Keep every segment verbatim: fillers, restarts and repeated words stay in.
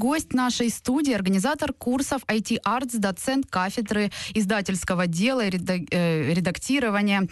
гость нашей студии, организатор курсов ай ти Arts, доцент кафедры издательского дела и редактирования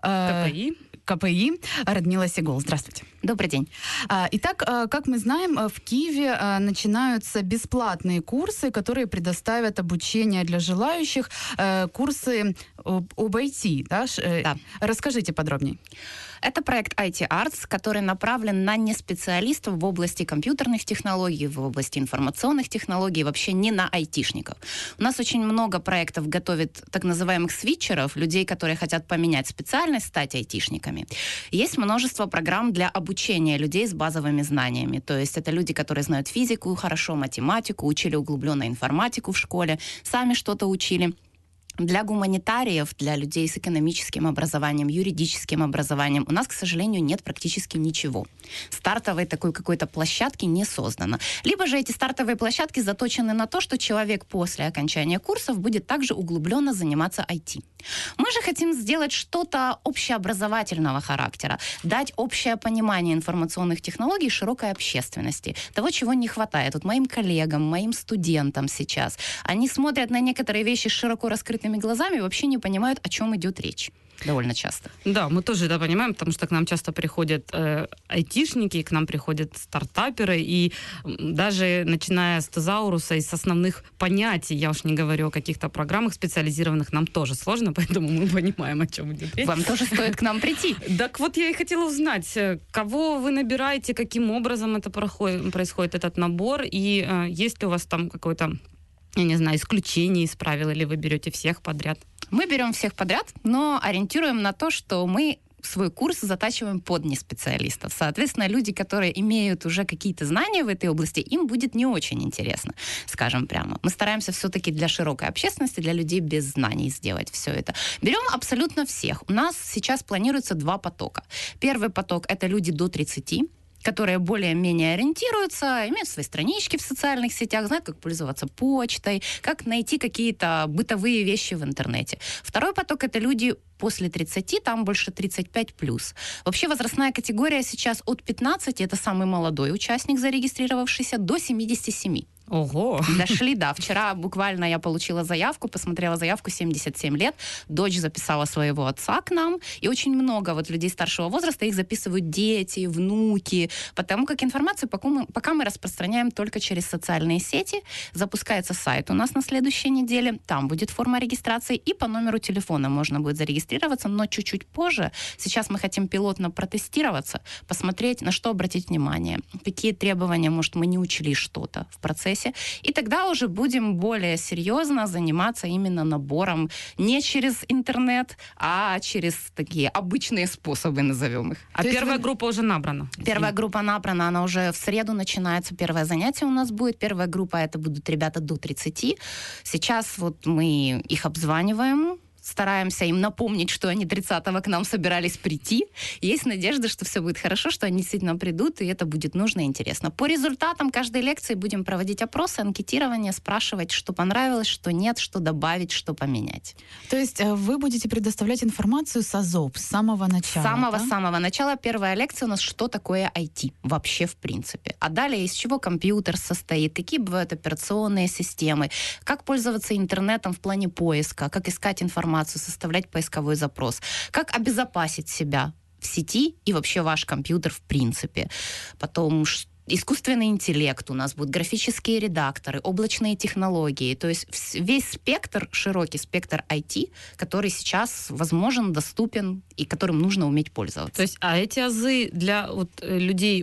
КПИ. КПИ Радмила Сигул. Здравствуйте. Добрый день. Итак, как мы знаем, в Киеве начинаются бесплатные курсы, которые предоставят обучение для желающих, курсы об ай ти. Да? Да. Расскажите подробнее. Это проект ай ти Arts, который направлен на неспециалистов в области компьютерных технологий, в области информационных технологий, вообще не на айтишников. У нас очень много проектов готовит так называемых свитчеров, людей, которые хотят поменять специальность, стать айтишниками. Есть множество программ для обучения людей с базовыми знаниями. То есть это люди, которые знают физику хорошо, математику, учили углубленно информатику в школе, сами что-то учили. Для гуманитариев, для людей с экономическим образованием, юридическим образованием у нас, к сожалению, нет практически ничего. Стартовой такой какой-то площадки не создано. Либо же эти стартовые площадки заточены на то, что человек после окончания курсов будет также углубленно заниматься ай ти. Мы же хотим сделать что-то общеобразовательного характера, дать общее понимание информационных технологий широкой общественности, того, чего не хватает. Вот моим коллегам, моим студентам сейчас, они смотрят на некоторые вещи с широко раскрытыми глазами и вообще не понимают, о чем идет речь. Довольно часто. Да, мы тоже это понимаем, потому что к нам часто приходят э, айтишники, к нам приходят стартаперы, и даже начиная с тезауруса и с основных понятий, я уж не говорю о каких-то программах специализированных, нам тоже сложно, поэтому мы понимаем, о чем идет речь. Вам тоже стоит к нам прийти. Так вот, я и хотела узнать, кого вы набираете, каким образом это происходит, этот набор, и э, есть ли у вас там какой-то, я не знаю, исключение из правил, или вы берете всех подряд? Мы берем всех подряд, но ориентируем на то, что мы свой курс затачиваем под неспециалистов. Соответственно, люди, которые имеют уже какие-то знания в этой области, им будет не очень интересно, скажем прямо. Мы стараемся все-таки для широкой общественности, для людей без знаний сделать все это. Берем абсолютно всех. У нас сейчас планируется два потока. Первый поток — это люди до тридцати, которые более-менее ориентируются, имеют свои странички в социальных сетях, знают, как пользоваться почтой, как найти какие-то бытовые вещи в интернете. Второй поток — это люди после тридцати, там больше тридцать пять плюс. Вообще возрастная категория сейчас от пятнадцати, это самый молодой участник, зарегистрировавшийся, до семидесяти семи. Ого! Дошли, да. Вчера буквально я получила заявку, посмотрела заявку, семьдесят семь лет. Дочь записала своего отца к нам. И очень много вот людей старшего возраста, их записывают дети, внуки. Потому как информацию пока мы, пока мы распространяем только через социальные сети. Запускается сайт у нас на следующей неделе. Там будет форма регистрации. И по номеру телефона можно будет зарегистрироваться, но чуть-чуть позже. Сейчас мы хотим пилотно протестироваться, посмотреть, на что обратить внимание. Какие требования, может, мы не учли что-то в процессе. И тогда уже будем более серьезно заниматься именно набором не через интернет, а через такие обычные способы, назовем их. А То первая вы... группа уже набрана? Первая группа набрана, она уже в среду начинается, первое занятие у нас будет. Первая группа — это будут ребята до тридцати. Сейчас вот мы их обзваниваем, стараемся им напомнить, что они тридцатого к нам собирались прийти. Есть надежда, что все будет хорошо, что они действительно придут, и это будет нужно и интересно. По результатам каждой лекции будем проводить опросы, анкетирование, спрашивать, что понравилось, что нет, что добавить, что поменять. То есть вы будете предоставлять информацию с азов с самого начала? С самого-самого да? начала. Первая лекция у нас «Что такое ай ти?» вообще в принципе. А далее из чего компьютер состоит, какие бывают операционные системы, как пользоваться интернетом в плане поиска, как искать информацию, составлять поисковой запрос, как обезопасить себя в сети и вообще ваш компьютер в принципе. Потом искусственный интеллект у нас будут, графические редакторы, облачные технологии. То есть весь спектр, широкий спектр ай ти, который сейчас возможен, доступен и которым нужно уметь пользоваться. То есть, а эти азы для вот, людей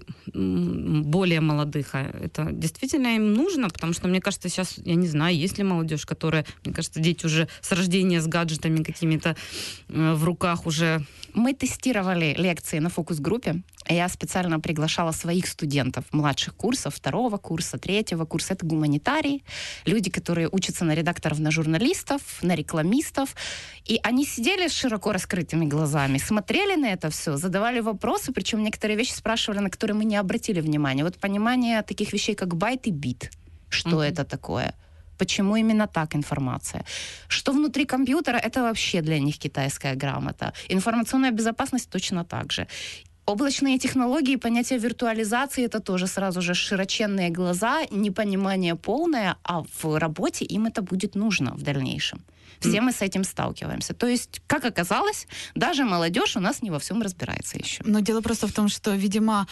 более молодых, это действительно им нужно? Потому что, мне кажется, сейчас, я не знаю, есть ли молодежь, которая, мне кажется, дети уже с рождения с гаджетами какими-то в руках уже... Мы тестировали лекции на фокус-группе. Я специально приглашала своих студентов младших курсов, второго курса, третьего курса. Это гуманитарии, люди, которые учатся на редакторов, на журналистов, на рекламистов. И они сидели с широко раскрытыми глазами, смотрели на это все, задавали вопросы, причем некоторые вещи спрашивали, на которые мы не обратили внимания. Вот понимание таких вещей, как байт и бит. Что mm-hmm. это такое? Почему именно так информация? Что внутри компьютера, это вообще для них китайская грамота. Информационная безопасность точно так же. Облачные технологии, понятие виртуализации — это тоже сразу же широченные глаза, непонимание полное, а в работе им это будет нужно в дальнейшем. Все мы с этим сталкиваемся. То есть, как оказалось, даже молодежь у нас не во всем разбирается еще. Но дело просто в том, что, видимо,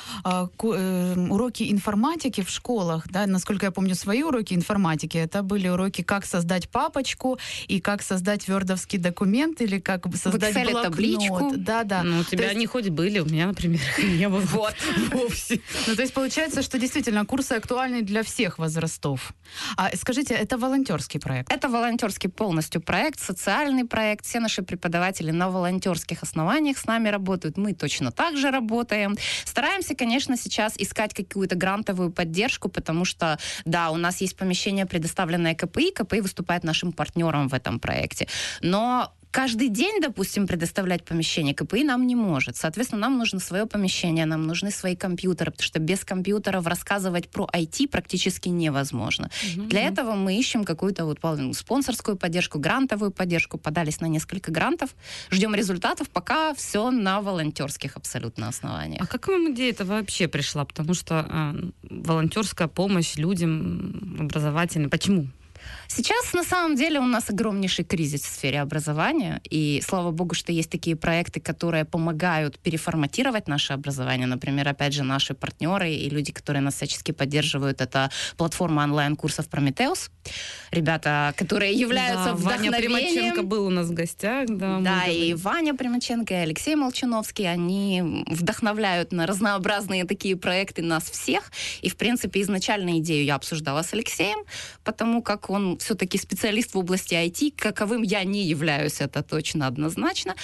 уроки информатики в школах, да, насколько я помню, свои уроки информатики, это были уроки, как создать папочку и как создать вердовский документ или как создать блокнот. Табличку. Да, да. Ну, у тебя есть... они хоть были, у меня, например, их не было. Вот. Вовсе. Ну, то есть получается, что действительно курсы актуальны для всех возрастов. А скажите, это волонтерский проект? Это волонтерский полностью проект, социальный проект. Все наши преподаватели на волонтерских основаниях с нами работают. Мы точно так же работаем. Стараемся, конечно, сейчас искать какую-то грантовую поддержку, потому что, да, у нас есть помещение, предоставленное КПИ. КПИ выступает нашим партнером в этом проекте. Но каждый день, допустим, предоставлять помещение КПИ нам не может. Соответственно, нам нужно свое помещение, нам нужны свои компьютеры, потому что без компьютеров рассказывать про ай ти практически невозможно. Mm-hmm. Для этого мы ищем какую-то вот спонсорскую поддержку, грантовую поддержку, подались на несколько грантов, ждем результатов, пока все на волонтерских абсолютно основаниях. А как вам идея это вообще пришла? Потому что э, волонтерская помощь людям образовательной, почему? Сейчас, на самом деле, у нас огромнейший кризис в сфере образования, и слава богу, что есть такие проекты, которые помогают переформатировать наше образование. Например, опять же, наши партнеры и люди, которые нас всячески поддерживают, это платформа онлайн-курсов «Прометеус». Ребята, которые являются да, вдохновением. Ваня Примаченко был у нас в гостях. Да, да и Ваня Примаченко, и Алексей Молчановский, они вдохновляют на разнообразные такие проекты нас всех. И, в принципе, изначально идею я обсуждала с Алексеем, потому как он все-таки специалист в области ай ти, каковым я не являюсь, это точно однозначно.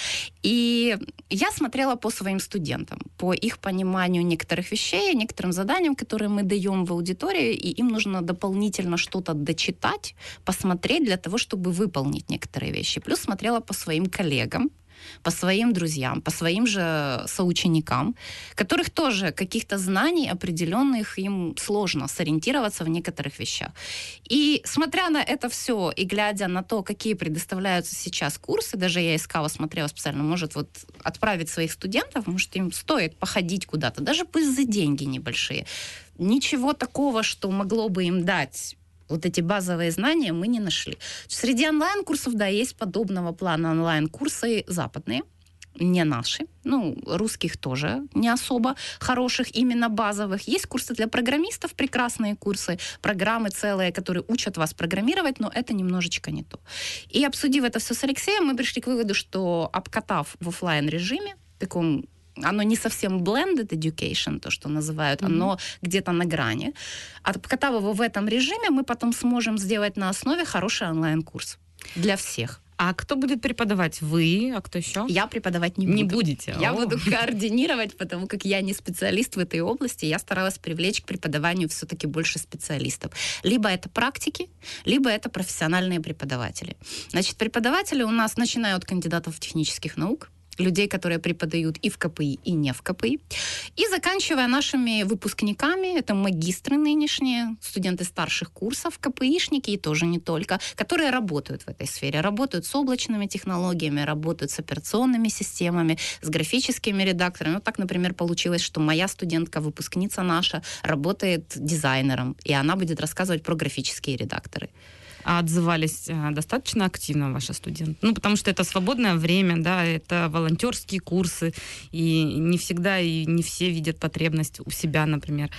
И я смотрела по своим студентам, по их пониманию некоторых вещей, некоторым заданиям, которые мы даем в аудитории, и им нужно дополнительно что-то дочитать, посмотреть для того, чтобы выполнить некоторые вещи. Плюс смотрела по своим коллегам, по своим друзьям, по своим же соученикам, которых тоже каких-то знаний определенных им сложно сориентироваться в некоторых вещах. И смотря на это все и глядя на то, какие предоставляются сейчас курсы, даже я искала, смотрела специально, может вот отправить своих студентов, может им стоит походить куда-то, даже пусть за деньги небольшие. Ничего такого, что могло бы им дать вот эти базовые знания, мы не нашли. Среди онлайн-курсов, да, есть подобного плана онлайн-курсы западные, не наши. Ну, русских тоже не особо хороших, именно базовых. Есть курсы для программистов, прекрасные курсы, программы целые, которые учат вас программировать, но это немножечко не то. И обсудив это все с Алексеем, мы пришли к выводу, что обкатав в офлайн-режиме, таком оно не совсем blended education, то, что называют, mm-hmm. оно где-то на грани. Обкатав его в этом режиме, мы потом сможем сделать на основе хороший онлайн-курс для всех. А кто будет преподавать? Вы? А кто еще? Я преподавать не буду. Не будете? Я О. буду координировать, потому как я не специалист в этой области. Я старалась привлечь к преподаванию все-таки больше специалистов. Либо это практики, либо это профессиональные преподаватели. Значит, преподаватели у нас начинают от кандидатов технических наук, людей, которые преподают и в КПИ, и не в КПИ. И заканчивая нашими выпускниками, это магистры нынешние, студенты старших курсов, КПИшники и тоже не только, которые работают в этой сфере, работают с облачными технологиями, работают с операционными системами, с графическими редакторами. Вот так, например, получилось, что моя студентка, выпускница наша, работает дизайнером, и она будет рассказывать про графические редакторы. А отзывались достаточно активно ваши студенты? Ну, потому что это свободное время, да, это волонтерские курсы, и не всегда и не все видят потребность у себя, например,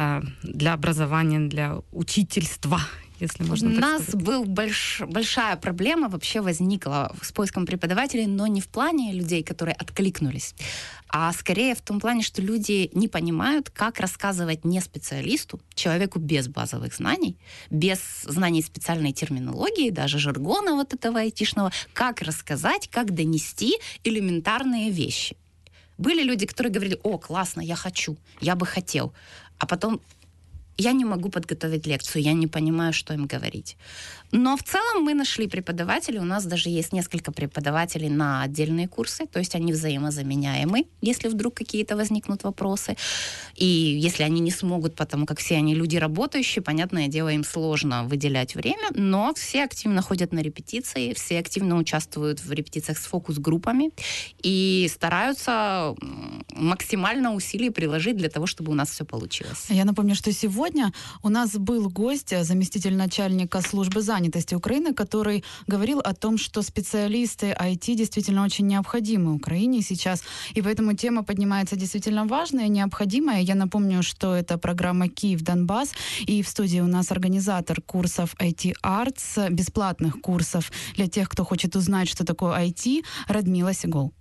для образования, для учительства, если можно так сказать. У нас был больш, большая проблема вообще возникла с поиском преподавателей, но не в плане людей, которые откликнулись, а скорее в том плане, что люди не понимают, как рассказывать не специалисту, человеку без базовых знаний, без знаний специальной терминологии, даже жаргона вот этого айтишного, как рассказать, как донести элементарные вещи. Были люди, которые говорили: о, классно, я хочу, я бы хотел, а потом я не могу подготовить лекцию, я не понимаю, что им говорить. Но в целом мы нашли преподавателей, у нас даже есть несколько преподавателей на отдельные курсы, то есть они взаимозаменяемы, если вдруг какие-то возникнут вопросы. И если они не смогут, потому как все они люди работающие, понятное дело, им сложно выделять время, но все активно ходят на репетиции, все активно участвуют в репетициях с фокус-группами и стараются максимально усилий приложить для того, чтобы у нас все получилось. Я напомню, что сегодня у нас был гость, заместитель начальника службы занятости Украины, который говорил о том, что специалисты ай ти действительно очень необходимы Украине сейчас, и поэтому тема поднимается действительно важная, необходимая. Я напомню, что это программа «Киев-Донбасс», и в студии у нас организатор курсов ай ти Arts, бесплатных курсов для тех, кто хочет узнать, что такое ай ти, Радмила Сигол.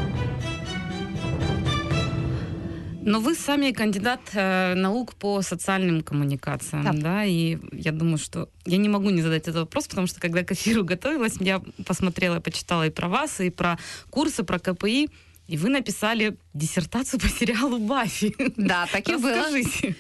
Но вы сами кандидат э, наук по социальным коммуникациям, да. да, и я думаю, что я не могу не задать этот вопрос, потому что когда к эфиру готовилась, я посмотрела, почитала и про вас, и про курсы, про ка пэ и, и вы написали диссертацию по сериалу «Баффи». Да, так и было. Расскажите.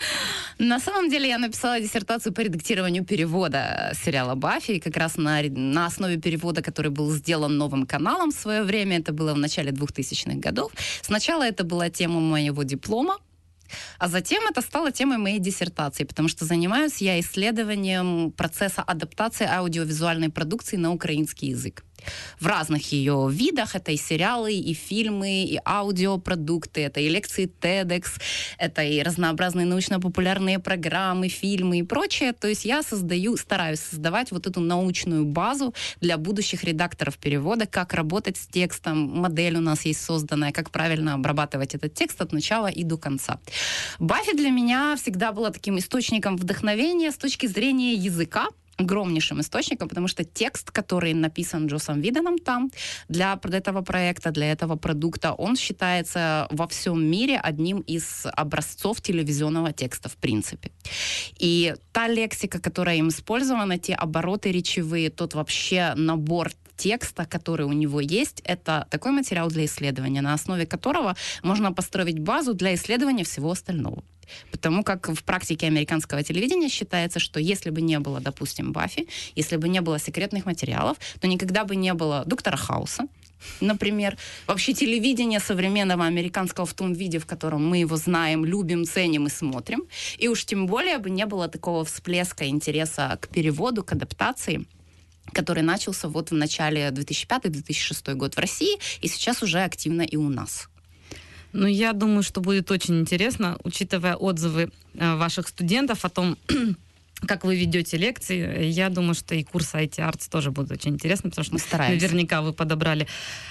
На самом деле я написала диссертацию по редактированию перевода сериала «Баффи», как раз на, на основе перевода, который был сделан новым каналом в свое время. Это было в начале двухтысячных годов. Сначала это была тема моего диплома, а затем это стало темой моей диссертации, потому что занимаюсь я исследованием процесса адаптации аудиовизуальной продукции на украинский язык. В разных ее видах. Это и сериалы, и фильмы, и аудиопродукты, это и лекции TEDx, это и разнообразные научно-популярные программы, фильмы и прочее. То есть я создаю, стараюсь создавать вот эту научную базу для будущих редакторов перевода, как работать с текстом. Модель у нас есть созданная, как правильно обрабатывать этот текст от начала и до конца. Баффи для меня всегда была таким источником вдохновения с точки зрения языка, огромнейшим источником, потому что текст, который написан Джоссом Виденом там для этого проекта, для этого продукта, он считается во всем мире одним из образцов телевизионного текста в принципе. И та лексика, которая им использована, те обороты речевые, тот вообще набор текста, который у него есть, это такой материал для исследования, на основе которого можно построить базу для исследования всего остального. Потому как в практике американского телевидения считается, что если бы не было, допустим, Баффи, если бы не было секретных материалов, то никогда бы не было Доктора Хауса, например. Вообще телевидение современного американского в том виде, в котором мы его знаем, любим, ценим и смотрим. И уж тем более бы не было такого всплеска интереса к переводу, к адаптации, который начался вот в начале две тысячи пятый - две тысячи шестой год в России, и сейчас уже активно и у нас. Ну, я думаю, что будет очень интересно, учитывая отзывы э, ваших студентов о том, как вы ведете лекции. Я думаю, что и курсы ай ти Arts тоже будут очень интересны, потому что наверняка вы подобрали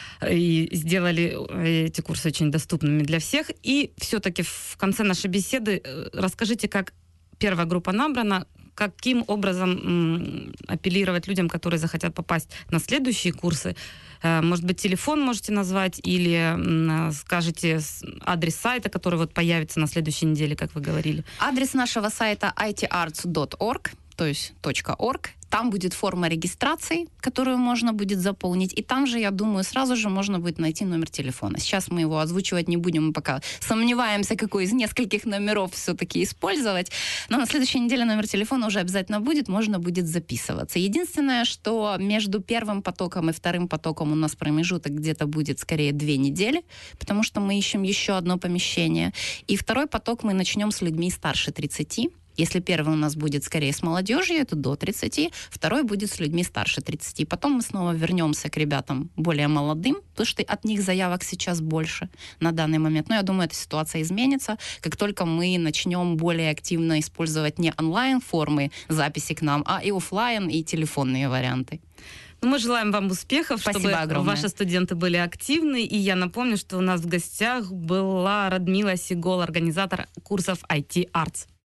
и сделали эти курсы очень доступными для всех. И все-таки в конце нашей беседы расскажите, как первая группа набрана, каким образом м, апеллировать людям, которые захотят попасть на следующие курсы. Э, может быть, телефон можете назвать или м, скажете адрес сайта, который вот появится на следующей неделе, как вы говорили. Адрес нашего сайта ай ти артс точка орг, то есть .org. Там будет форма регистрации, которую можно будет заполнить. И там же, я думаю, сразу же можно будет найти номер телефона. Сейчас мы его озвучивать не будем, мы пока сомневаемся, какой из нескольких номеров все-таки использовать. Но на следующей неделе номер телефона уже обязательно будет, можно будет записываться. Единственное, что между первым потоком и вторым потоком у нас промежуток где-то будет скорее две недели, потому что мы ищем еще одно помещение. И второй поток мы начнем с людьми старше тридцати. Если первый у нас будет скорее с молодежью, это до тридцати, второй будет с людьми старше тридцати. Потом мы снова вернемся к ребятам более молодым, потому что от них заявок сейчас больше на данный момент. Но я думаю, эта ситуация изменится, как только мы начнем более активно использовать не онлайн-формы записи к нам, а и офлайн, и телефонные варианты. Мы желаем вам успехов, Спасибо чтобы огромное. Ваши студенты были активны. И я напомню, что у нас в гостях была Радмила Сигол, организатор курсов ай ти Arts.